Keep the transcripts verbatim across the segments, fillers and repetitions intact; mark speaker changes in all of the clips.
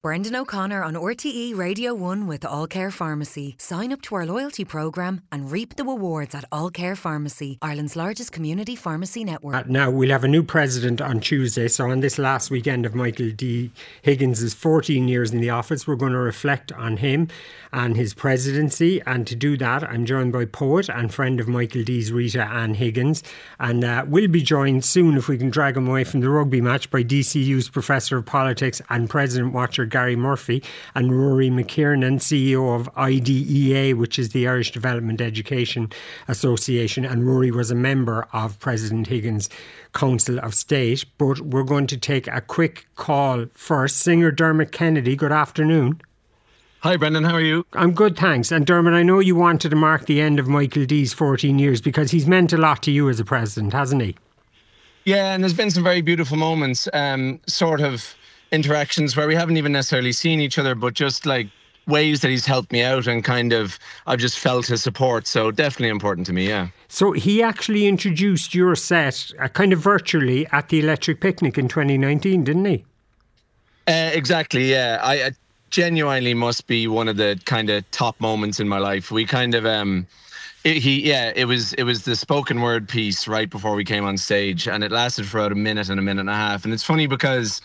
Speaker 1: Brendan O'Connor on R T E Radio one with All Care Pharmacy. Sign up to our loyalty programme and reap the rewards at All Care Pharmacy, Ireland's largest community pharmacy network.
Speaker 2: Uh, now, we'll have a new president on Tuesday, so on this last weekend of Michael D. Higgins' fourteen years in the office, we're going to reflect on him and his presidency, and to do that I'm joined by poet and friend of Michael D's, Rita Ann Higgins, and uh, we'll be joined soon, if we can drag him away from the rugby match, by D C U's Professor of Politics and President Watcher Gary Murphy, and Rory McKiernan, C E O of I D E A, which is the Irish Development Education Association, and Rory was a member of President Higgins' Council of State. But we're going to take a quick call first. Singer Dermot Kennedy, good afternoon.
Speaker 3: Hi Brendan, how are you?
Speaker 2: I'm good, thanks. And Dermot, I know you wanted to mark the end of Michael D's fourteen years because he's meant a lot to you as a president, hasn't he?
Speaker 3: Yeah, and there's been some very beautiful moments, um, sort of interactions where we haven't even necessarily seen each other, but just like ways that he's helped me out, and kind of I've just felt his support. So definitely important to me, yeah. So
Speaker 2: he actually introduced your set uh, kind of virtually at the Electric Picnic in twenty nineteen, didn't he?
Speaker 3: Uh, exactly, yeah. I, I genuinely must be one of the kind of top moments in my life. We kind of um it, he yeah it was it was the spoken word piece right before we came on stage, and it lasted for about a minute and a minute and a half. And it's funny because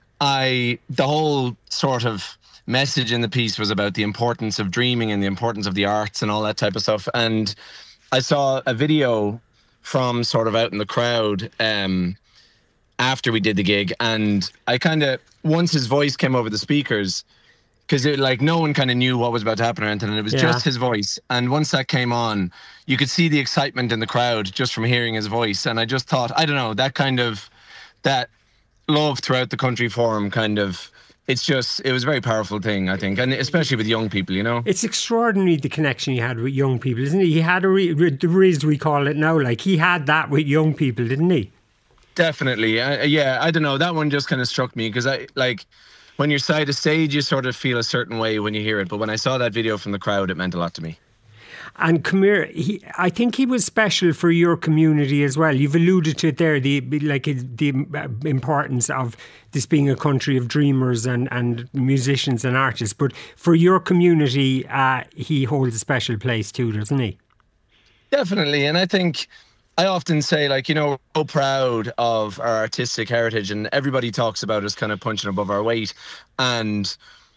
Speaker 3: I the whole sort of message in the piece was about the importance of dreaming and the importance of the arts and all that type of stuff. And I saw a video from sort of out in the crowd um after we did the gig, and I kind of, once his voice came over the speakers, because like no one kind of knew what was about to happen or anything, and it was yeah. just his voice. And once that came on, you could see the excitement in the crowd just from hearing his voice. And I just thought, I don't know, that kind of, that love throughout the country for him, kind of, it's just, it was a very powerful thing, I think, and especially with young people, you know.
Speaker 2: It's extraordinary the connection he had with young people, isn't it? He had a, re- the reason we call it now, like he had that with young people, didn't he?
Speaker 3: Definitely, uh, yeah, I don't know, that one just kind of struck me, because I, like, when you're side of stage, you sort of feel a certain way when you hear it. But when I saw that video from the crowd, it meant a lot to me.
Speaker 2: And come here, he, I think he was special for your community as well. You've alluded to it there, the like the importance of this being a country of dreamers and, and musicians and artists. But for your community, uh, he holds a special place too, doesn't he?
Speaker 3: Definitely. And I think I often say, like, you know, we're so proud of our artistic heritage, and everybody talks about us kind of punching above our weight. And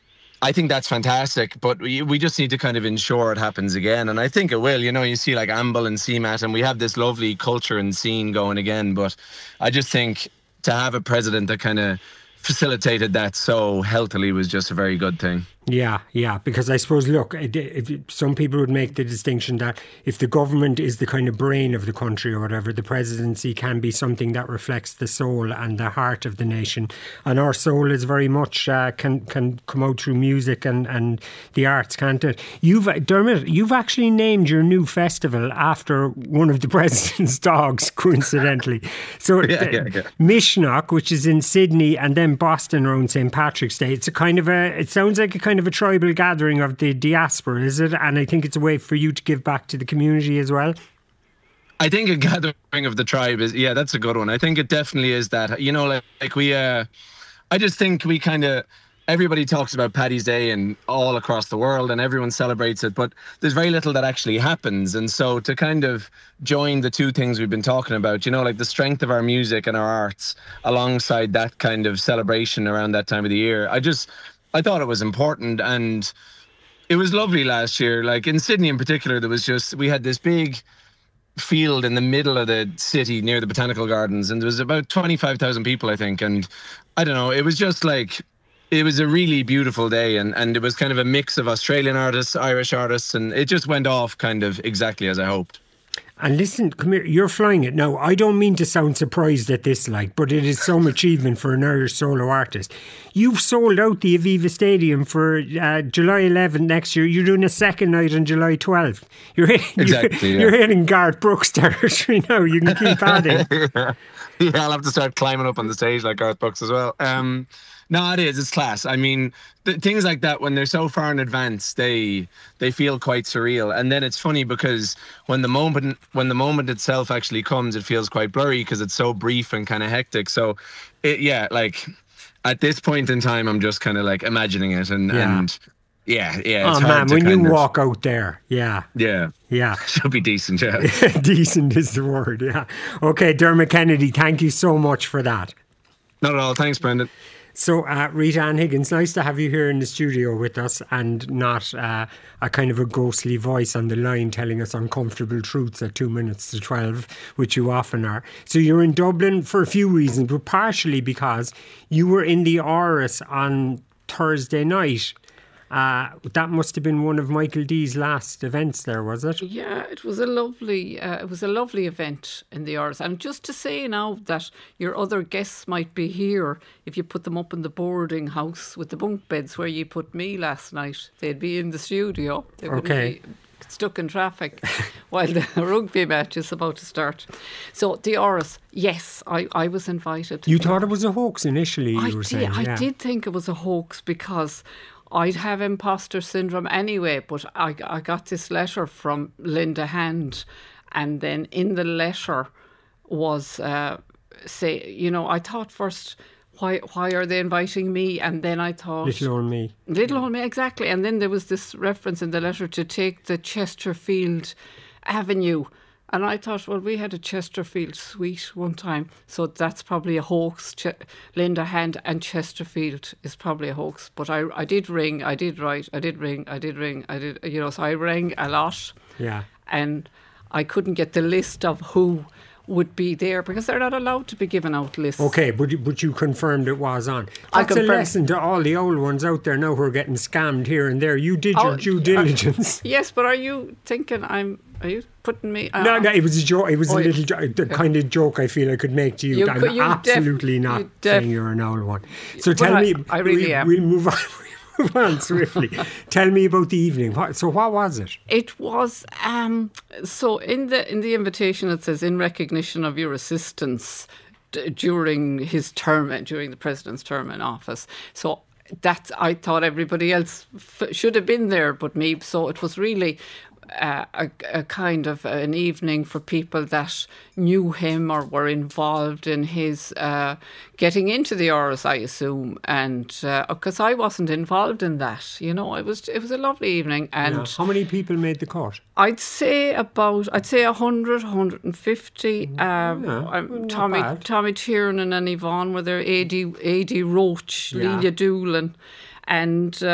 Speaker 3: I think that's fantastic, but we, we just need to kind of ensure it happens again. And I think it will. You know, you see like Amble and C MAT, and we have this lovely culture and scene going again. But I just think to have a president that kind of facilitated that so healthily was just a very good thing.
Speaker 2: Yeah, yeah, because I suppose, look, it, it, some people would make the distinction that if the government is the kind of brain of the country or whatever, the presidency can be something that reflects the soul and the heart of the nation. And our soul is very much, uh, can can come out through music and, and the arts, can't it? You've, Dermot, you've actually named your new festival after one of the president's dogs, coincidentally. So
Speaker 3: yeah, yeah, yeah.
Speaker 2: Mishnock, which is in Sydney, and then Boston around Saint Patrick's Day. It's a kind of a, it sounds like a kind of a tribal gathering of the diaspora, is it? And I think it's a way for you to give back to the community as well.
Speaker 3: I think a gathering of the tribe is, yeah, that's a good one. I think it definitely is that. You know, like, like we, uh, I just think we kind of, everybody talks about Paddy's Day and all across the world, and everyone celebrates it, but there's very little that actually happens. And so to kind of join the two things we've been talking about, you know, like the strength of our music and our arts alongside that kind of celebration around that time of the year, I just, I thought it was important. And it was lovely last year. Like in Sydney in particular, there was just, we had this big field in the middle of the city near the Botanical Gardens, and there was about twenty-five thousand people, I think. And I don't know, it was just like, it was a really beautiful day, and, and it was kind of a mix of Australian artists, Irish artists, and it just went off kind of exactly as I hoped.
Speaker 2: And listen, come here, you're flying it. Now, I don't mean to sound surprised at this, like, but it is some achievement for an Irish solo artist. You've sold out the Aviva Stadium for uh, July eleventh next year. You're doing a second night on July twelfth. You're hitting,
Speaker 3: exactly,
Speaker 2: you're,
Speaker 3: yeah.
Speaker 2: you're hitting Garth Brooks territory now. You can keep adding.
Speaker 3: Yeah, I'll have to start climbing up on the stage like Garth Brooks as well. Um, no, it is. It's class. I mean, th- things like that, when they're so far in advance, they they feel quite surreal. And then it's funny because when the moment when the moment itself actually comes, it feels quite blurry because it's so brief and kind of hectic. So, it, yeah, like at this point in time, I'm just kind of like imagining it, and
Speaker 2: Yeah.
Speaker 3: and yeah, yeah.
Speaker 2: Oh
Speaker 3: It's
Speaker 2: man,
Speaker 3: hard to
Speaker 2: when you
Speaker 3: kind of-
Speaker 2: walk out there, yeah,
Speaker 3: yeah,
Speaker 2: yeah.
Speaker 3: should be decent. Yeah.
Speaker 2: Decent is the word, yeah. Okay, Dermot Kennedy, thank you so much for that.
Speaker 3: Not at all. Thanks, Brendan.
Speaker 2: So, uh, Rita Ann Higgins, nice to have you here in the studio with us and not uh, a kind of a ghostly voice on the line telling us uncomfortable truths at two minutes to twelve, which you often are. So you're in Dublin for a few reasons, but partially because you were in the Áras on Thursday night. Uh, that must have been one of Michael D's last events there, was it?
Speaker 4: Yeah, it was a lovely, uh, it was a lovely event in the Áras. And just to say now that your other guests might be here, if you put them up in the boarding house with the bunk beds where you put me last night, they'd be in the studio. They wouldn't
Speaker 2: Okay.
Speaker 4: be stuck in traffic while the rugby match is about to start. So the Áras, yes, I, I was invited.
Speaker 2: You thought it was a hoax initially,
Speaker 4: I
Speaker 2: you were
Speaker 4: did,
Speaker 2: saying.
Speaker 4: I
Speaker 2: yeah.
Speaker 4: did think it was a hoax because I'd have imposter syndrome anyway, but I, I got this letter from Linda Hand, and then in the letter was, uh, say, you know, I thought first, why why are they inviting me? And then I thought...
Speaker 2: Little old me.
Speaker 4: Little old me, exactly. And then there was this reference in the letter to take the Chesterfield Avenue. And I thought, well, we had a Chesterfield suite one time, so that's probably a hoax. Ch- Linda Hand and Chesterfield is probably a hoax. But I, I did ring, I did write, I did ring, I did ring, I did, you know, so I rang a lot.
Speaker 2: Yeah.
Speaker 4: And I couldn't get the list of who would be there because they're not allowed to be giving out lists.
Speaker 2: Okay, but you- but you confirmed it was on.
Speaker 4: I
Speaker 2: That's a
Speaker 4: confirmed-
Speaker 2: lesson to all the old ones out there now who are getting scammed here and there. You did your
Speaker 4: Oh,
Speaker 2: due
Speaker 4: uh,
Speaker 2: diligence.
Speaker 4: Yes, but are you thinking I'm, are you putting me...
Speaker 2: No, no, it was a joke. It was
Speaker 4: Oh,
Speaker 2: a
Speaker 4: yeah.
Speaker 2: little jo- the kind of joke I feel I could make to you.
Speaker 4: You
Speaker 2: I'm
Speaker 4: could- you def-
Speaker 2: absolutely not
Speaker 4: you def-
Speaker 2: saying you're an old one. So
Speaker 4: But
Speaker 2: tell
Speaker 4: I-
Speaker 2: me,
Speaker 4: I really
Speaker 2: we'll,
Speaker 4: am.
Speaker 2: we'll move on. We'll move on swiftly. Tell me about the evening. What, so what was it?
Speaker 4: It was um, so in the in the invitation it says in recognition of your assistance d- during his term, during the president's term in office. So that's I thought everybody else f- should have been there, but me. So it was really. Uh, a, a kind of an evening for people that knew him or were involved in his uh, getting into the Áras, I assume, and because uh, I wasn't involved in that, you know, it was it was a lovely evening, and
Speaker 2: Yeah. How many people made the cut?
Speaker 4: I'd say about I'd say a hundred, hundred and fifty. Um,
Speaker 2: Yeah,
Speaker 4: um,
Speaker 2: not
Speaker 4: Tommy
Speaker 2: bad.
Speaker 4: Tommy Tiernan and Yvonne were there. A D A D Roach,
Speaker 2: Yeah.
Speaker 4: Lelia Doolan, and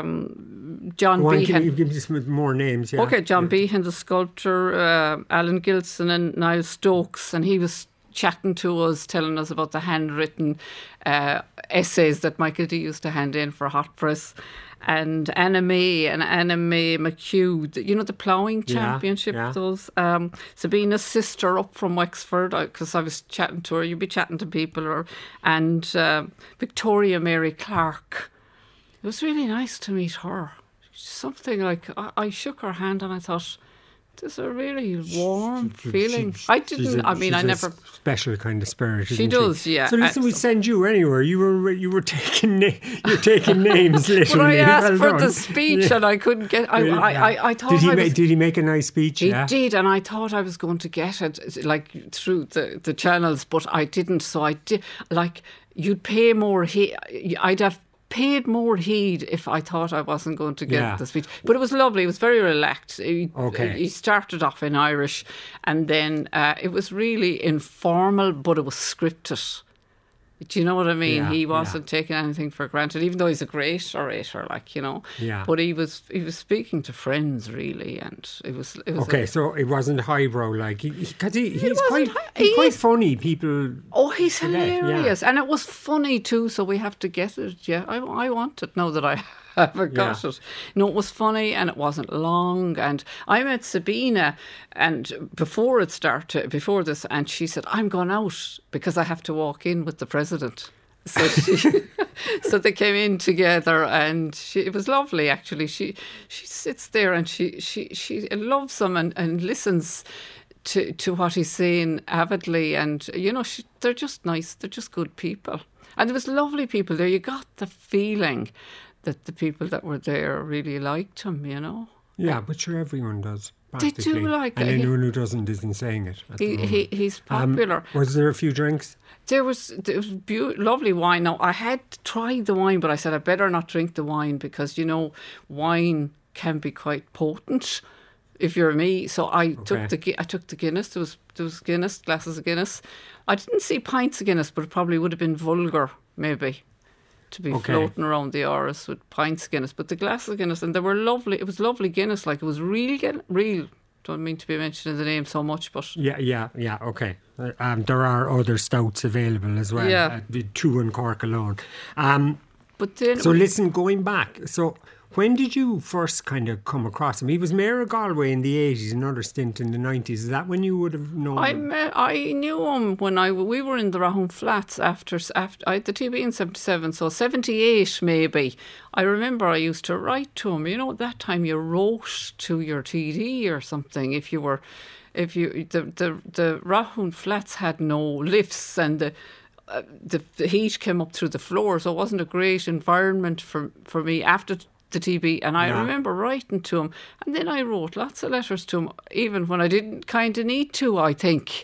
Speaker 4: um, John
Speaker 2: One, can
Speaker 4: Behan.
Speaker 2: you give me some more names? Yeah.
Speaker 4: Okay, John Behan, the sculptor, uh, Alan Gilson and Niall Stokes, and he was chatting to us, telling us about the handwritten uh, essays that Michael D used to hand in for Hot Press. And Anna May and Anna May McHugh, the- you know, the ploughing
Speaker 2: Yeah,
Speaker 4: championship,
Speaker 2: yeah.
Speaker 4: those. Um, Sabina's sister up from Wexford, because I was chatting to her, you'd be chatting to people, or and uh, Victoria Mary Clark. It was really nice to meet her. Something like, I, I shook her hand and I thought, there's a really warm feeling.
Speaker 2: She-
Speaker 4: I
Speaker 2: she's
Speaker 4: didn't,
Speaker 2: a-
Speaker 4: I mean,
Speaker 2: she's
Speaker 4: I
Speaker 2: a
Speaker 4: never...
Speaker 2: special kind of spirit.
Speaker 4: She
Speaker 2: isn't
Speaker 4: does, yeah.
Speaker 2: So listen,
Speaker 4: Uh,
Speaker 2: we
Speaker 4: so-
Speaker 2: send you anywhere. You were you were taking na- you're taking names literally.
Speaker 4: But I asked
Speaker 2: Well
Speaker 4: for
Speaker 2: done.
Speaker 4: the speech
Speaker 2: Yeah.
Speaker 4: and I couldn't get... I, I, I, I thought
Speaker 2: Did he
Speaker 4: I
Speaker 2: ma-
Speaker 4: was...
Speaker 2: did he make a nice speech?
Speaker 4: He
Speaker 2: yeah.
Speaker 4: did, and I thought I was going to get it, like, through the, the channels, but I didn't. So I did, like, you'd pay more... He- I'd have paid more heed if I thought I wasn't going to get
Speaker 2: Yeah.
Speaker 4: the speech. But it was lovely. It was very relaxed. He,
Speaker 2: Okay.
Speaker 4: he started off in Irish, and then uh, it was really informal, but it was scripted. Do you know what I mean?
Speaker 2: Yeah,
Speaker 4: he
Speaker 2: yeah.
Speaker 4: wasn't taking anything for granted, even though he's a great orator, like, you know.
Speaker 2: Yeah.
Speaker 4: But he was he was speaking to friends, really, and it was it was
Speaker 2: Okay,
Speaker 4: a,
Speaker 2: so it wasn't highbrow like he, because he, he's
Speaker 4: wasn't
Speaker 2: quite
Speaker 4: hi-
Speaker 2: he's
Speaker 4: he
Speaker 2: quite
Speaker 4: is-
Speaker 2: funny. People,
Speaker 4: Oh, he's
Speaker 2: today, yeah.
Speaker 4: hilarious. And it was funny too, so we have to get it. Yeah, I, I want it now that I haven't got
Speaker 2: Yeah.
Speaker 4: it. No, it was funny and it wasn't long. And I met Sabina and before it started, before this, and she said, I'm going out because I have to walk in with the president. So she, so they came in together, and she, it was lovely. Actually, she she sits there and she she she loves him and, and listens to to what he's saying avidly. And you know, she, they're just nice. They're just good people. And there was lovely people there. You got the feeling that the people that were there really liked him. You know.
Speaker 2: yeah, but sure everyone does.
Speaker 4: They do like
Speaker 2: and
Speaker 4: it.
Speaker 2: anyone who doesn't isn't saying it.
Speaker 4: He, he he's popular.
Speaker 2: Um, was there a few drinks?
Speaker 4: There was there was be- lovely wine. Now I had tried the wine, but I said I better not drink the wine because you know wine can be quite potent if you're me. So I okay. took the I took the Guinness. There was there was Guinness glasses of Guinness. I didn't see pints of Guinness, but it probably would have been vulgar maybe to be okay. floating around the Áras with pints of Guinness. But the glasses of Guinness, and they were lovely. It was lovely Guinness, like it was real, real. Don't mean to be mentioning the name so much, but
Speaker 2: yeah, yeah, yeah. Okay, um, there are other stouts available as well.
Speaker 4: Yeah,
Speaker 2: uh, two in Cork alone. Um,
Speaker 4: but then
Speaker 2: so listen, going back, so. When did you first kind of come across him? He was Mayor of Galway in the eighties, another stint in the nineties. Is that when you would have known
Speaker 4: I
Speaker 2: him?
Speaker 4: Met, I knew him when I we were in the Rahun Flats after after I had the T V in seventy-seven, so seventy-eight maybe. I remember I used to write to him. You know, at that time you wrote to your T D or something if you were, if you the the the Rahun Flats had no lifts and the. Uh, the, the heat came up through the floor, so it wasn't a great environment for for me after the T V. And I yeah. remember writing to him, and then I wrote lots of letters to him, even when I didn't kind of need to, I think.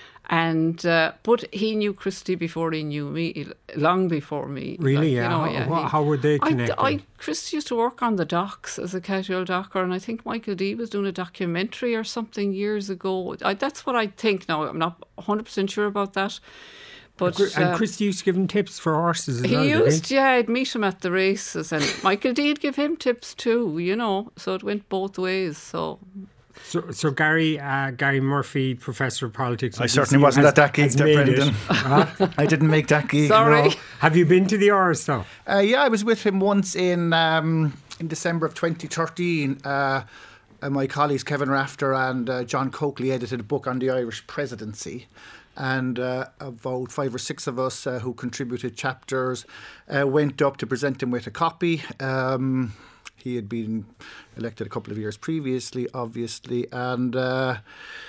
Speaker 4: And uh, but he knew Christy before he knew me, long before me.
Speaker 2: Really?
Speaker 4: Like,
Speaker 2: yeah.
Speaker 4: You know,
Speaker 2: how,
Speaker 4: yeah
Speaker 2: how,
Speaker 4: he,
Speaker 2: how were they connected?
Speaker 4: I, I, Christy used to work on the docks as a casual docker, and I think Michael D was doing a documentary or something years ago. I, that's what I think now. I'm not one hundred percent sure about that. But,
Speaker 2: and
Speaker 4: uh,
Speaker 2: Christy used to give him tips for horses as
Speaker 4: he
Speaker 2: well,
Speaker 4: used,
Speaker 2: he?
Speaker 4: yeah, I'd meet him at the races, and Michael D'd give him tips too, you know, so it went both ways. So,
Speaker 2: so, so Gary, uh, Gary Murphy, Professor of Politics.
Speaker 5: I certainly wasn't
Speaker 2: has,
Speaker 5: at that gig, there, Brendan. Uh, I didn't make that gig.
Speaker 4: Sorry.
Speaker 5: No.
Speaker 2: Have you been to the Áras though?
Speaker 5: Uh, yeah, I was with him once in um, in December of twenty thirteen. Uh, uh, my colleagues Kevin Rafter and uh, John Coakley edited a book on the Irish presidency. And uh, about five or six of us uh, who contributed chapters uh, went up to present him with a copy. Um, he had been elected a couple of years previously, obviously, and uh,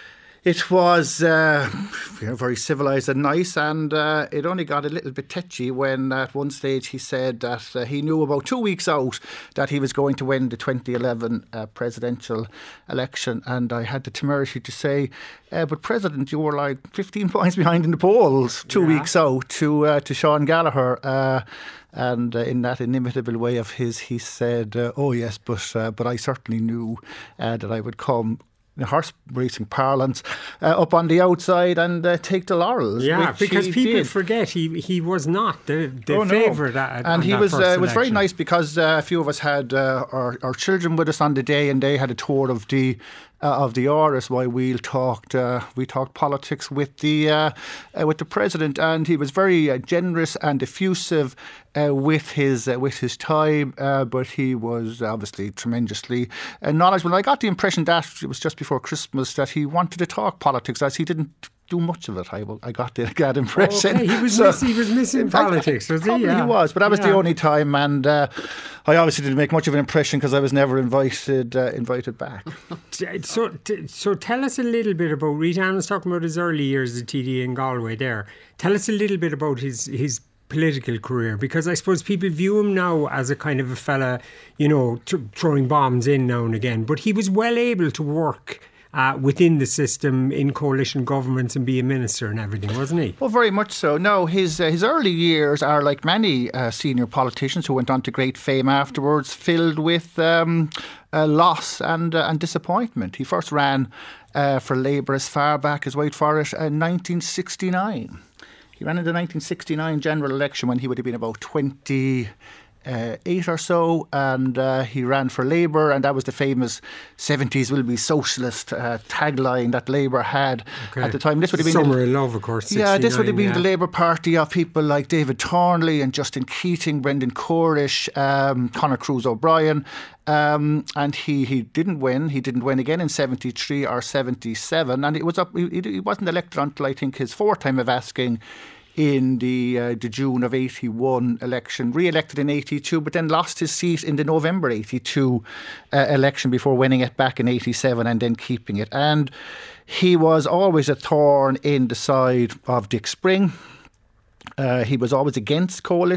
Speaker 5: it was uh, you know, very civilised and nice, and uh, it only got a little bit tetchy when at one stage he said that uh, he knew about two weeks out that he was going to win the twenty eleven uh, presidential election, and I had the temerity to say, uh, but President, you were like fifteen points behind in the polls two yeah. weeks out to uh, to Sean Gallagher. Uh, And uh, in that inimitable way of his, he said, uh, oh yes, but uh, but I certainly knew uh, that I would come, in horse racing parlance, uh, up on the outside and uh, take the laurels.
Speaker 2: Yeah, because people
Speaker 5: did.
Speaker 2: forget he he was not the, the
Speaker 5: oh,
Speaker 2: favourite.
Speaker 5: No.
Speaker 2: At,
Speaker 5: and he
Speaker 2: that
Speaker 5: was.
Speaker 2: First
Speaker 5: Uh, it was very
Speaker 2: election.
Speaker 5: nice because uh, a few of us had uh, our, our children with us on the day, and they had a tour of the. Uh, of the Áras while we talked uh, we talked politics with the uh, uh, with the president, and he was very uh, generous and effusive uh, with his uh, with his time, uh, but he was obviously tremendously uh, knowledgeable. I got the impression that it was just before Christmas that he wanted to talk politics, as he didn't do much of it. I, I got the, that impression.
Speaker 2: Okay, he was
Speaker 5: so,
Speaker 2: miss, he was missing politics, was he?
Speaker 5: Probably
Speaker 2: yeah.
Speaker 5: he was, but that was
Speaker 2: yeah.
Speaker 5: the only time, and uh, I obviously didn't make much of an impression because I was never invited uh, invited back.
Speaker 2: So, so tell us a little bit about, Rita Ann was talking about his early years as T D in Galway there. Tell us a little bit about his, his political career, because I suppose people view him now as a kind of a fella, you know, th- throwing bombs in now and again, but he was well able to work Uh, within the system in coalition governments and be a minister and everything, wasn't he?
Speaker 5: Well, very much so. No, his uh, his early years are like many uh, senior politicians who went on to great fame afterwards, filled with um, uh, loss and uh, and disappointment. He first ran uh, for Labour as far back as wait for it, in nineteen sixty-nine. He ran in the nineteen sixty-nine general election when he would have been about twenty. Uh, eight or so, and uh, he ran for Labour, and that was the famous seventies will be socialist uh, tagline that Labour had okay. at the time. This would have been
Speaker 2: Summer
Speaker 5: the,
Speaker 2: of Love, of course.
Speaker 5: Yeah, this would have been
Speaker 2: yeah.
Speaker 5: the Labour Party of people like David Thornley and Justin Keating, Brendan Corish, um, Conor Cruise O'Brien, um, and he, he didn't win. He didn't win again in seventy-three or seventy-seven, and it was up. He, he wasn't elected until I think his fourth time of asking. In the uh, the June of eighty-one election, re-elected in eighty-two, but then lost his seat in the November eighty-two uh, election before winning it back in eighty-seven and then keeping it. And he was always a thorn in the side of Dick Spring. Uh, he was always against coalition.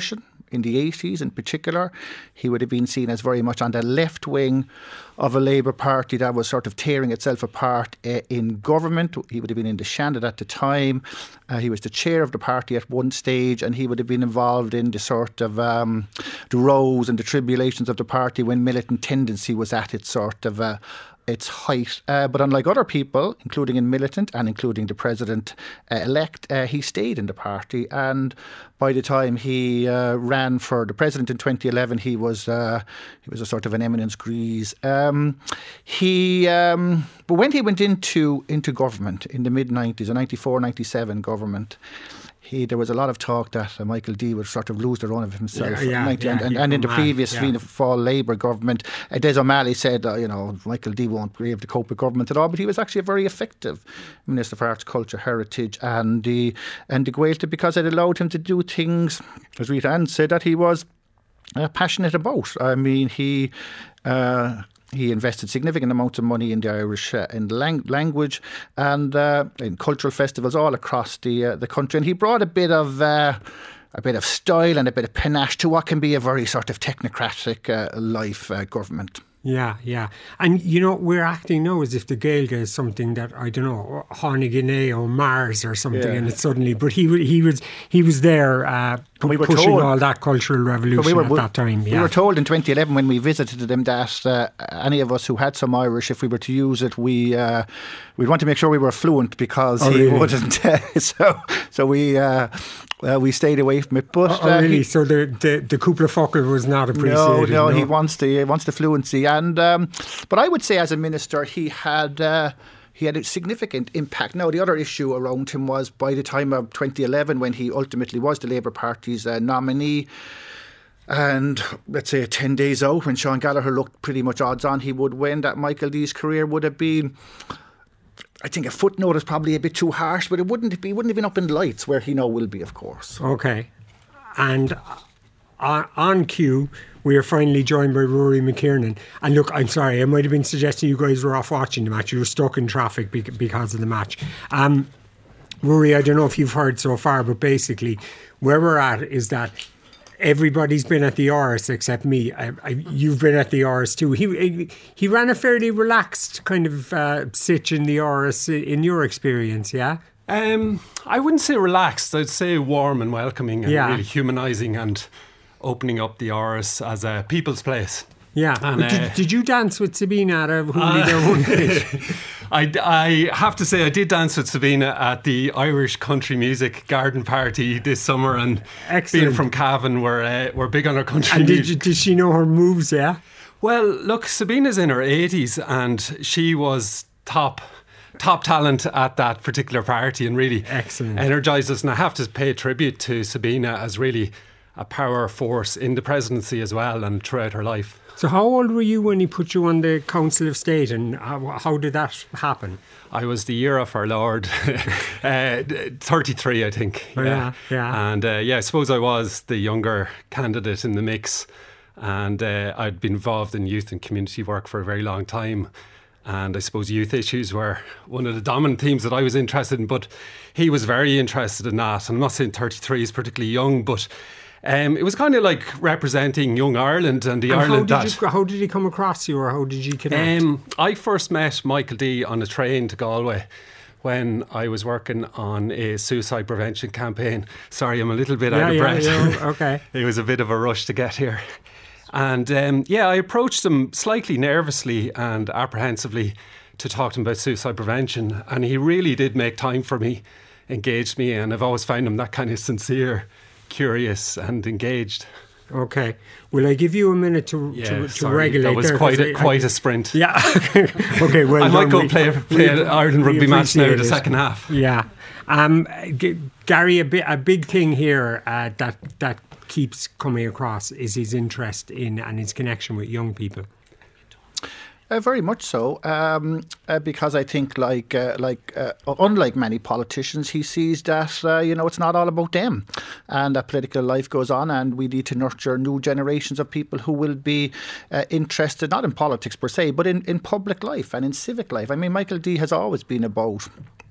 Speaker 5: in the eighties in particular. He would have been seen as very much on the left wing of a Labour Party that was sort of tearing itself apart uh, in government. He would have been in the Shannon at the time. Uh, he was the chair of the party at one stage, and he would have been involved in the sort of um, the rows and the tribulations of the party when militant tendency was at its sort of uh, its height. Uh, but unlike other people, including in Militant and including the president-elect, uh, uh, he stayed in the party. And by the time he uh, ran for the president in twenty eleven, he was uh, he was a sort of an eminence grise. Um, he, um, but when he went into into government in the mid nineties, a ninety-four ninety-seven government, He, there was a lot of talk that uh, Michael D would sort of lose the run of himself.
Speaker 2: Yeah, yeah,
Speaker 5: ninety,
Speaker 2: yeah,
Speaker 5: and, and,
Speaker 2: yeah,
Speaker 5: and in the
Speaker 2: man,
Speaker 5: previous
Speaker 2: yeah.
Speaker 5: Fianna Fáil Labour government, uh, Des O'Malley said, uh, you know, Michael D won't be able to cope with government at all, but he was actually a very effective Minister for Arts, Culture, Heritage and the, and the Gaeltacht, because it allowed him to do things, as Rita Ann said, that he was uh, passionate about. I mean, he... Uh, He invested significant amounts of money in the Irish uh, in the lang- language and uh, in cultural festivals all across the uh, the country. And he brought a bit of uh, a bit of style and a bit of panache to what can be a very sort of technocratic uh, life uh, government.
Speaker 2: Yeah, yeah. And, you know, we're acting now as if the Gaeilge is something that, I don't know, Haunagine or Mars or something,
Speaker 5: Yeah.
Speaker 2: and it's suddenly, but he he was he was there uh,
Speaker 5: We were
Speaker 2: pushing
Speaker 5: told-
Speaker 2: all that cultural revolution
Speaker 5: we were,
Speaker 2: at that time.
Speaker 5: We
Speaker 2: Yeah.
Speaker 5: were told in twenty eleven when we visited them that uh, any of us who had some Irish, if we were to use it, we uh, we'd want to make sure we were fluent because
Speaker 2: Oh,
Speaker 5: he
Speaker 2: really?
Speaker 5: wouldn't. so so we uh, uh, we stayed away from it. But
Speaker 2: Oh, oh,
Speaker 5: uh,
Speaker 2: really?
Speaker 5: he-
Speaker 2: So the the, the Cúpla Focal was not
Speaker 5: No,
Speaker 2: appreciated?
Speaker 5: no, he wants the he wants the fluency, and um, but I would say as a minister he had uh, he had a significant impact. Now the other issue around him was by the time of twenty eleven, when he ultimately was the Labour Party's uh, nominee. And let's say ten days out, when Sean Gallagher looked pretty much odds on he would win, that Michael D's career would have been, I think a footnote is probably a bit too harsh, but it wouldn't be, wouldn't have been up in lights where he now will be, of course.
Speaker 2: Okay. And on, on cue, we are finally joined by Rory McKiernan. And look, I'm sorry, I might have been suggesting you guys were off watching the match. You were stuck in traffic bec- because of the match. Um, Rory, I don't know if you've heard so far, but basically where we're at is that everybody's been at the R S except me. I, I, you've been at the R S too. He he ran a fairly relaxed kind of uh, sitch in the R S in your experience, yeah?
Speaker 6: Um, I wouldn't say relaxed. I'd say warm and welcoming and
Speaker 2: Yeah.
Speaker 6: really humanising and opening up the R S as a people's place.
Speaker 2: Yeah.
Speaker 6: And,
Speaker 2: But did,
Speaker 6: uh,
Speaker 2: did you dance with Sabina at a Hooli there one night?
Speaker 6: I, I have to say I did dance with Sabina at the Irish country music garden party this summer, and
Speaker 2: Excellent.
Speaker 6: being from Cavan, we're, uh, we're big on our country
Speaker 2: And did,
Speaker 6: music.
Speaker 2: you, did she know her moves, yeah?
Speaker 6: Well, look, Sabina's in her eighties and she was top top talent at that particular party and really
Speaker 2: Excellent.
Speaker 6: energised us. And I have to pay tribute to Sabina as really a power force in the presidency as well and throughout her life.
Speaker 2: So how old were you when he put you on the Council of State, and how, how did that happen?
Speaker 6: I was the year of our Lord, uh, thirty-three, I think.
Speaker 2: Oh, yeah, yeah.
Speaker 6: And uh, yeah, I suppose I was the younger candidate in the mix. And uh, I'd been involved in youth and community work for a very long time. And I suppose youth issues were one of the dominant themes that I was interested in. But he was very interested in that. And I'm not saying thirty-three is particularly young, but um, it was kind of like representing young Ireland and the
Speaker 2: And
Speaker 6: Ireland
Speaker 2: how
Speaker 6: that...
Speaker 2: did, you, how did he come across you, or how did you connect?
Speaker 6: Um, I first met Michael D on a train to Galway when I was working on a suicide prevention campaign. Sorry, I'm a little bit
Speaker 2: yeah,
Speaker 6: out of
Speaker 2: yeah,
Speaker 6: breath.
Speaker 2: yeah, okay.
Speaker 6: It was a bit of a rush to get here. And um, yeah, I approached him slightly nervously and apprehensively to talk to him about suicide prevention. And he really did make time for me, engaged me. And I've always found him that kind of sincere, curious and engaged.
Speaker 2: Okay. Will I give you a minute to,
Speaker 6: Yeah,
Speaker 2: to, to
Speaker 6: sorry,
Speaker 2: regulate
Speaker 6: that was
Speaker 2: there,
Speaker 6: quite
Speaker 2: 'cause
Speaker 6: a,
Speaker 2: I-
Speaker 6: quite
Speaker 2: I,
Speaker 6: a sprint.
Speaker 2: Yeah. Okay, well
Speaker 6: I might
Speaker 2: done.
Speaker 6: go
Speaker 2: We-
Speaker 6: play, play an
Speaker 2: we-
Speaker 6: Ireland
Speaker 2: we
Speaker 6: rugby match now,
Speaker 2: appreciate
Speaker 6: the
Speaker 2: it.
Speaker 6: second half.
Speaker 2: Yeah. Um, G- Gary, a, bi- a big thing here uh, that that keeps coming across is his interest in and his connection with young people.
Speaker 5: Uh, very much so, um, uh, because I think, like, uh, like, uh, unlike many politicians, he sees that uh, you know it's not all about them, and that political life goes on, and we need to nurture new generations of people who will be uh, interested not in politics per se, but in, in public life and in civic life. I mean, Michael D has always been about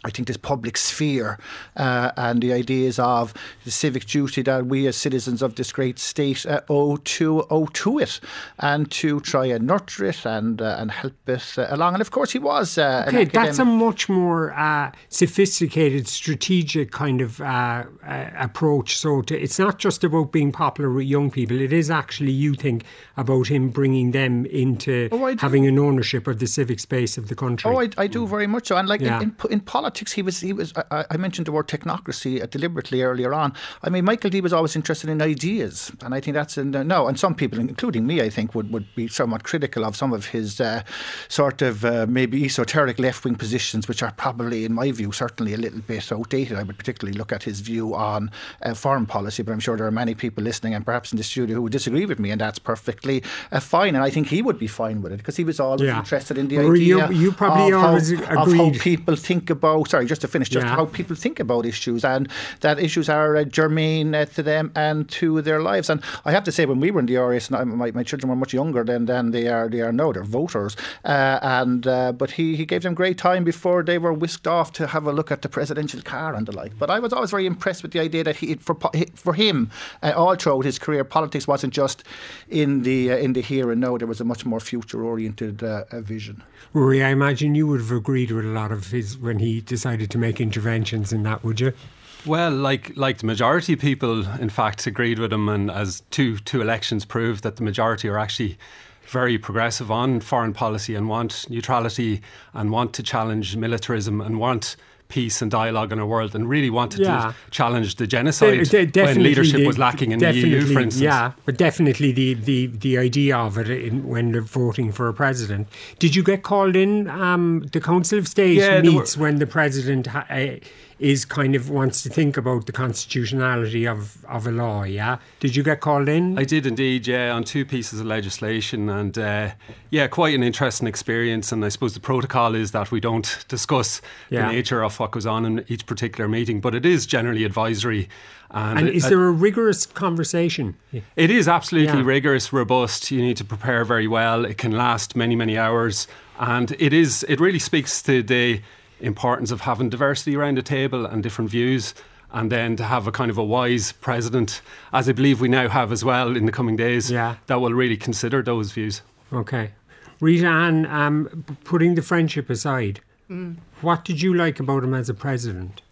Speaker 5: I think this public sphere uh, and the ideas of the civic duty that we as citizens of this great state uh, owe to owe to it, and to try and nurture it and uh, and help it uh, along. And of course, he was. Uh,
Speaker 2: okay,
Speaker 5: an
Speaker 2: that's a much more uh, sophisticated, strategic kind of uh, uh, approach. So to, it's not just about being popular with young people. It is actually, you think, about him bringing them into
Speaker 5: oh,
Speaker 2: having an ownership of the civic space of the country.
Speaker 5: Oh, I, I do very much so. And like
Speaker 2: Yeah.
Speaker 5: in, in, in politics. He was, he was. I, I mentioned the word technocracy deliberately earlier on. I mean, Michael D was always interested in ideas, and I think that's in the, no. And some people, including me, I think, would, would be somewhat critical of some of his uh, sort of uh, maybe esoteric left-wing positions, which are probably, in my view, certainly a little bit outdated. I would particularly look at his view on uh, foreign policy, but I'm sure there are many people listening, and perhaps in the studio, who would disagree with me, and that's perfectly uh, fine. And I think he would be fine with it, because he was always
Speaker 2: Yeah.
Speaker 5: interested in the
Speaker 2: Or
Speaker 5: idea
Speaker 2: you- you probably
Speaker 5: of,
Speaker 2: always
Speaker 5: how, of how
Speaker 2: agreed.
Speaker 5: people think about. Sorry, just to finish. Just
Speaker 2: Yeah.
Speaker 5: how people think about issues, and that issues are uh, germane uh, to them and to their lives. And I have to say, when we were in the R A S, and I, my, my children were much younger than, than they are they are now. They're voters, uh, and uh, but he, he gave them great time before they were whisked off to have a look at the presidential car and the like. But I was always very impressed with the idea that he, for for him, uh, all throughout his career, politics wasn't just in the uh, in the here and now. There was a much more future oriented uh, vision.
Speaker 2: Rory, I imagine you would have agreed with a lot of his when he decided to make interventions in that, would you?
Speaker 6: Well, like like the majority of people, in fact, agreed with him, and as two two elections proved, that the majority are actually very progressive on foreign policy and want neutrality and want to challenge militarism and want peace and dialogue in our world, and really wanted
Speaker 2: Yeah.
Speaker 6: to challenge the genocide
Speaker 2: They- they
Speaker 6: when leadership
Speaker 2: the-
Speaker 6: was lacking in the E U,
Speaker 2: definitely,
Speaker 6: for instance.
Speaker 2: Yeah, but definitely the, the, the idea of it in, when they're voting for a president. Did you get called in? Um, the Council of State
Speaker 6: Yeah, there
Speaker 2: meets
Speaker 6: were-
Speaker 2: when the president ha- uh, is kind of wants to think about the constitutionality of, of a law, yeah? Did you get called in?
Speaker 6: I did indeed, yeah, on two pieces of legislation, and uh, yeah, quite an interesting experience. And I suppose the protocol is that we don't discuss
Speaker 2: Yeah.
Speaker 6: the nature of what goes on in each particular meeting, but it is generally advisory. And,
Speaker 2: and
Speaker 6: it,
Speaker 2: is there a rigorous conversation?
Speaker 6: it is absolutely
Speaker 2: Yeah.
Speaker 6: rigorous, robust. You need to prepare very well. It can last many, many hours, and it is. It really speaks to the importance of having diversity around the table and different views, and then to have a kind of a wise president, as I believe we now have as well in the coming days,
Speaker 2: Yeah.
Speaker 6: that will really consider those views.
Speaker 2: Okay. Rita Ann, um, putting the friendship aside,
Speaker 4: Mm.
Speaker 2: what did you like about him as a president?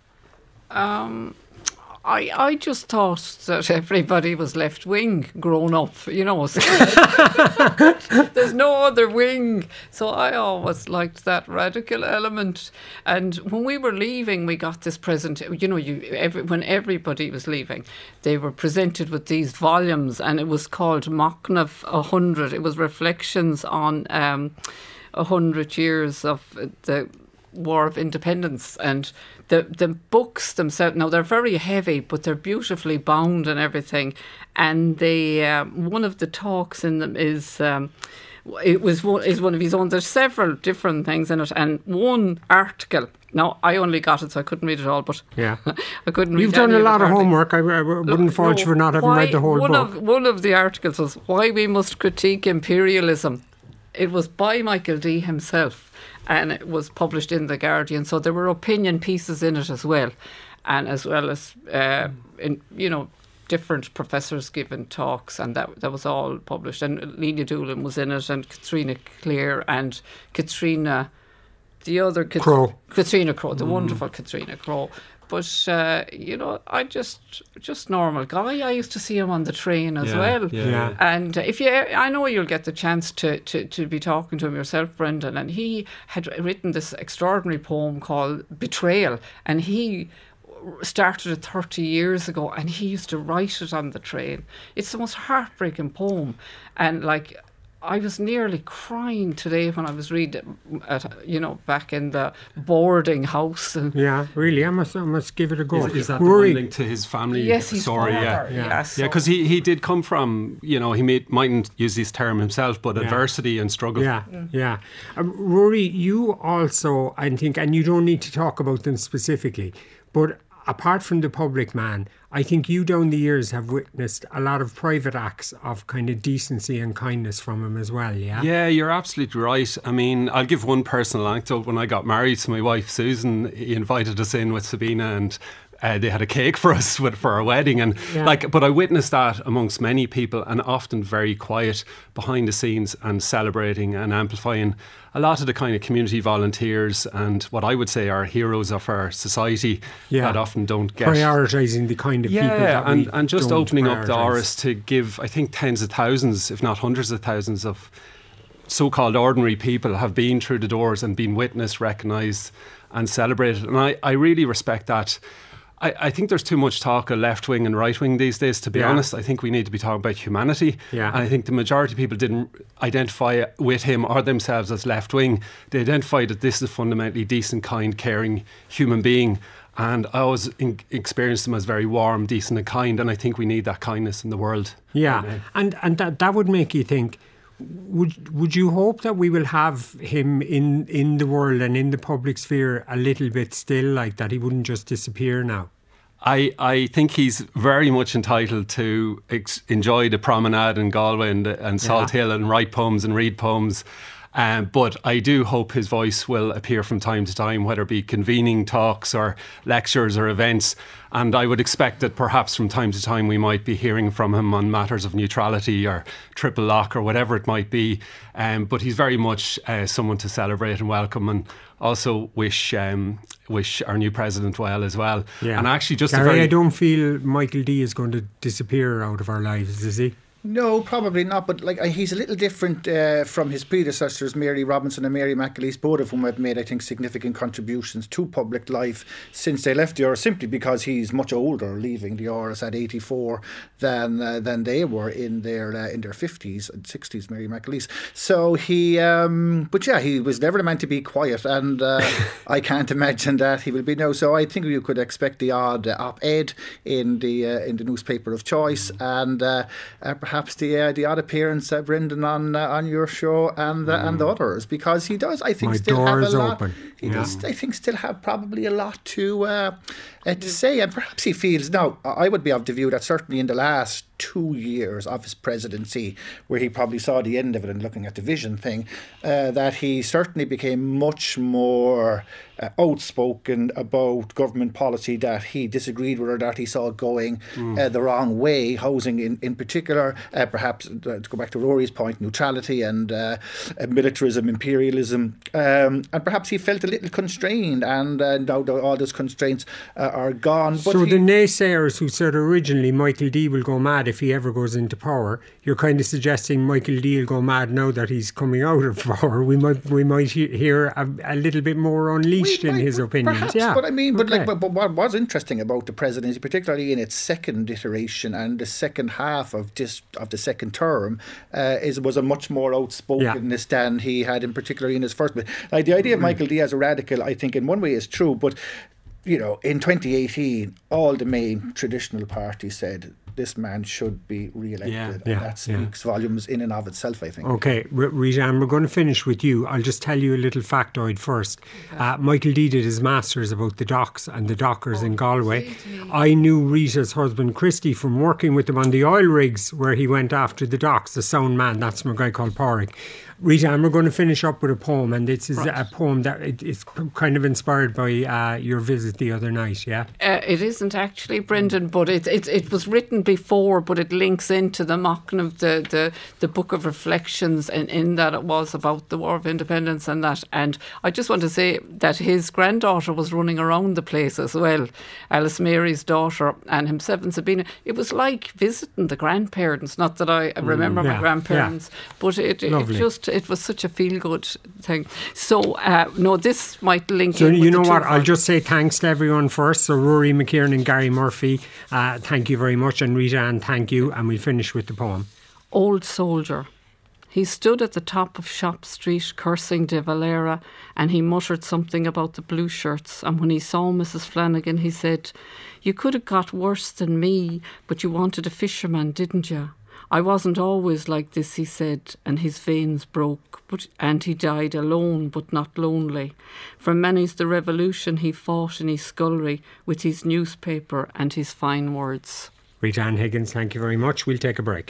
Speaker 4: Um, I I just thought that everybody was left wing grown up, you know. So there's no other wing. So I always liked that radical element. And when we were leaving, we got this present. You know, you every, when everybody was leaving, they were presented with these volumes, and it was called Machnamh a hundred. It was reflections on um, a hundred years of the War of Independence, and the the books themselves, now they're very heavy, but they're beautifully bound and everything. And they um, one of the talks in them is um, it was one, is one of his own. There's several different things in it, and one article. Now I only got it, so I couldn't read it all. But
Speaker 2: Yeah.
Speaker 4: I couldn't read.
Speaker 2: You've done
Speaker 4: any
Speaker 2: a
Speaker 4: of
Speaker 2: lot
Speaker 4: it
Speaker 2: of
Speaker 4: hardly.
Speaker 2: homework. I, I wouldn't
Speaker 4: Look,
Speaker 2: fault
Speaker 4: no,
Speaker 2: you for not having
Speaker 4: why-
Speaker 2: read the whole
Speaker 4: one
Speaker 2: book.
Speaker 4: Of, one of the articles was why we must critique imperialism. It was by Michael D himself, and it was published in The Guardian. So there were opinion pieces in it as well, and as well as uh, in you know different professors giving talks, and that that was all published. And Lelia Doolan was in it, and Katrina Clear, and Katrina, the other Kat-
Speaker 2: Crow.
Speaker 4: Katrina Crow, the wonderful Katrina Crow. But uh, you know, I just just normal guy. I used to see him on the train as
Speaker 6: Yeah,
Speaker 4: well.
Speaker 6: yeah,
Speaker 2: Yeah.
Speaker 6: yeah.
Speaker 4: And if you, I know you'll get the chance to, to, to be talking to him yourself, Brendan. And he had written this extraordinary poem called Betrayal, and he started it thirty years ago, and he used to write it on the train. It's the most heartbreaking poem, and like, I was nearly crying today when I was reading, at, you know, back in the boarding house. And
Speaker 2: Yeah, really, I must, I must give it a go.
Speaker 6: Is, is that the
Speaker 2: Rory,
Speaker 6: one linked to his family
Speaker 4: yes, he's
Speaker 6: story?
Speaker 4: father.
Speaker 6: Yeah.
Speaker 2: Yeah.
Speaker 4: Yes,
Speaker 6: Yeah, because he, he did come from, you know, he made, mightn't use this term himself, but
Speaker 2: Yeah.
Speaker 6: adversity and struggle.
Speaker 2: Yeah, yeah. Um, Rory, you also, I think, and you don't need to talk about them specifically, but apart from the public man, I think you down the years have witnessed a lot of private acts of kind of decency and kindness from him as well, yeah?
Speaker 6: Yeah, you're absolutely right. I mean, I'll give one personal anecdote. When I got married to my wife, Susan, he invited us in with Sabina, and Uh, they had a cake for us with, for our wedding, and
Speaker 2: yeah.
Speaker 6: like. But I witnessed that amongst many people, and often very quiet behind the scenes, and celebrating and amplifying a lot of the kind of community volunteers and what I would say are heroes of our society
Speaker 2: yeah.
Speaker 6: that often don't get
Speaker 2: prioritising the kind of
Speaker 6: yeah,
Speaker 2: people that
Speaker 6: and
Speaker 2: we
Speaker 6: and just
Speaker 2: don't
Speaker 6: opening up the
Speaker 2: prioritise.
Speaker 6: Áras to give, I think, tens of thousands, if not hundreds of thousands of so-called ordinary people have been through the doors and been witnessed, recognised, and celebrated, and I, I really respect that. I, I think there's too much talk of left wing and right wing these days, to be
Speaker 2: yeah.
Speaker 6: honest. I think we need to be talking about humanity.
Speaker 2: Yeah.
Speaker 6: And I think the majority of people didn't identify with him or themselves as left wing. They identified that this is a fundamentally decent, kind, caring human being. And I always in- experienced him as very warm, decent, and kind. And I think we need that kindness in the world.
Speaker 2: Yeah.
Speaker 6: Right now.
Speaker 2: And and that, that would make you think, Would would you hope that we will have him in, in the world and in the public sphere a little bit still, like that he wouldn't just disappear now?
Speaker 6: I, I think he's very much entitled to ex- enjoy the promenade in Galway and, and Salt
Speaker 2: Yeah.
Speaker 6: Hill and write poems and read poems. Um, but I do hope his voice will appear from time to time, whether it be convening talks or lectures or events. And I would expect that perhaps from time to time we might be hearing from him on matters of neutrality or triple lock or whatever it might be. Um, but he's very much uh, someone to celebrate and welcome, and also wish um, wish our new president well as well.
Speaker 2: Yeah.
Speaker 6: And actually, just
Speaker 2: Gary,
Speaker 6: a very
Speaker 2: I don't feel Michael D is going to disappear out of our lives, is he?
Speaker 5: No, probably not. But like uh, he's a little different uh, from his predecessors, Mary Robinson and Mary McAleese, both of whom have made, I think, significant contributions to public life since they left the Áras, simply because he's much older, leaving the Áras at eighty-four than uh, than they were in their uh, in their fifties and sixties. Mary McAleese. So he, um, but yeah, he was never meant to be quiet, and uh, I can't imagine that he will be now. So I think you could expect the odd uh, op-ed in the uh, in the newspaper of choice, and uh, uh, perhaps the uh, the odd appearance, uh, Brendan, on uh, on your show and uh, mm. and the others, because he does, I think,
Speaker 2: My
Speaker 5: still
Speaker 2: door
Speaker 5: have a
Speaker 2: is
Speaker 5: lot.
Speaker 2: open.
Speaker 5: He
Speaker 2: yeah.
Speaker 5: does, I think, still have probably a lot to uh, uh, to say, and perhaps he feels now. I would be of the view that certainly in the last two years of his presidency, where he probably saw the end of it and looking at the vision thing, uh, that he certainly became much more uh, outspoken about government policy that he disagreed with or that he saw going mm. uh, the wrong way, housing in, in particular, uh, perhaps uh, to go back to Rory's point, neutrality and uh, uh, militarism, imperialism, um, and perhaps he felt a little constrained, and uh, now all those constraints uh, are gone. But
Speaker 2: so
Speaker 5: he,
Speaker 2: the naysayers who said originally Michael D will go mad if he ever goes into power, you're kind of suggesting Michael D will go mad now that he's coming out of power. We might we might he- hear a, a little bit more unleashed in
Speaker 5: might,
Speaker 2: his opinions.
Speaker 5: Perhaps,
Speaker 2: yeah,
Speaker 5: but I mean, but
Speaker 2: okay.
Speaker 5: like, but, but what was interesting about the presidency, particularly in its second iteration and the second half of this of the second term, uh, is was a much more outspokenness yeah. than he had, in particular in his first. But like the idea of Michael D as a radical, I think in one way is true, but you know, in twenty eighteen, all the main traditional parties said this man should be re-elected.
Speaker 6: Yeah,
Speaker 5: and
Speaker 2: yeah,
Speaker 5: that speaks yeah. volumes in and of itself, I think.
Speaker 2: Okay, R- Rita, and we're going to finish with you. I'll just tell you a little factoid first. Okay. Uh, Michael D did his masters about the docks and the dockers oh, in Galway. I knew Rita's husband Christy from working with him on the oil rigs where he went after the docks, the sound man. That's from a guy called Porrick. Rita, and we're going to finish up with a poem, and this is right. a poem that it, it's kind of inspired by uh, your visit the other night, yeah?
Speaker 4: Uh, it isn't actually, Brendan, but it, it it was written before, but it links into the mocking of the, the, the Book of Reflections, and in that it was about the War of Independence and that. And I just want to say that his granddaughter was running around the place as well, Alice Mary's daughter, and himself and Sabina. It was like visiting the grandparents, not that I remember mm, yeah, my grandparents, yeah. but it, it just... It was such a feel-good thing. So, uh, no, this might link
Speaker 2: so
Speaker 4: in with
Speaker 2: you know what,
Speaker 4: I'll
Speaker 2: ones. just say thanks to everyone first. So Rory McKiernan and Gary Murphy, uh, thank you very much. And Rita Ann, thank you. And we'll finish with the poem.
Speaker 4: Old soldier. He stood at the top of Shop Street cursing De Valera, and he muttered something about the blue shirts. And when he saw Missus Flanagan, he said, "You could have got worse than me, but you wanted a fisherman, didn't you? I wasn't always like this, he said, and his veins broke, but and he died alone but not lonely. For many's the revolution he fought in his scullery with his newspaper and his fine words.
Speaker 2: Rita Ann Higgins, thank you very much. We'll take a break.